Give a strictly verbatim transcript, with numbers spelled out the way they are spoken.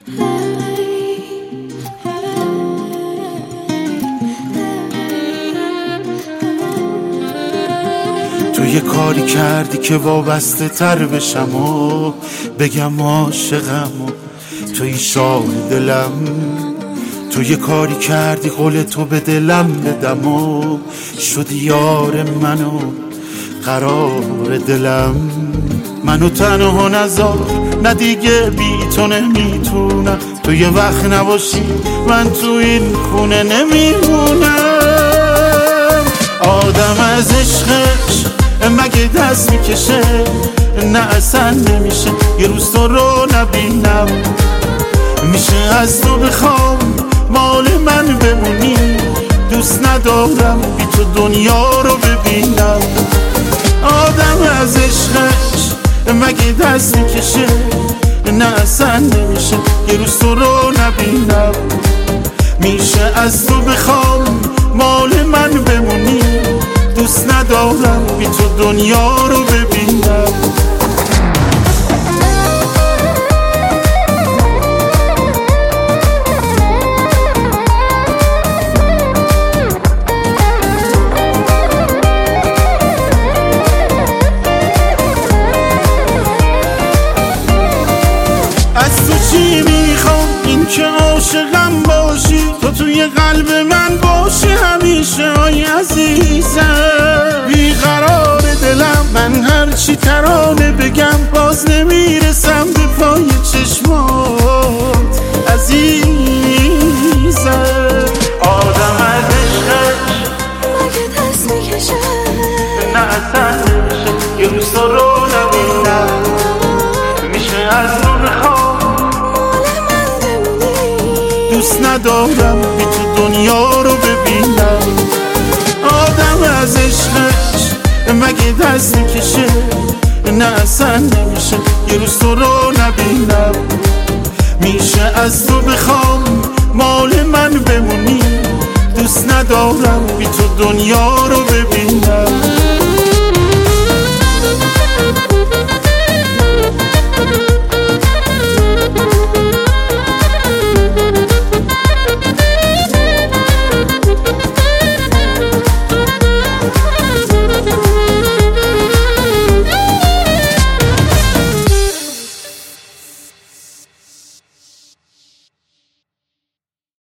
تو یه کاری کردی که وابسته تر بشم و بگم عاشقم و توی شاه دلم. تو یه کاری کردی قول تو به دلم بدم و شدی یار منو قرار دلم. منو تنها نذار، نه دیگه بی تو نمیتونم. تو یه وقت نباشی من تو این خونه نمیمونم. آدم از عشقش مگه دست میکشه؟ نه اصلا نمیشه یه روز تو رو نبینم. میشه از تو بخوام مال من بمونی؟ دوست ندارم بی تو دنیا رو ببینم. آدم از عشقش مگه دست میکشه؟ نه اصلا نمیشه یه روز تو رو نبینم. میشه از تو بخوام مال من بمونی؟ دوست ندارم بی تو دنیا رو ببینم. از تو چی میخوام؟ این که عاشقم باشی، تو توی قلب من باشی همیشه. آی عزیزم بیقرار دلم، من هرچی ترانه بگم باز نمیرسم به پای چشمات عزیزم. آدم از عشقش مگه دست میکشه؟ نه اصلا نمیشه یه روز تو رو نبینم. میشه از تو بخوام دوست ندارم بی تو دنیا رو ببینم. آدم از عشقش مگه دست میکشه؟ نه اصلا نمیشه یه روز تو رو نبینم. میشه از تو بخوام مال من بمونی؟ دوست ندارم بی تو دنیا رو ببینم.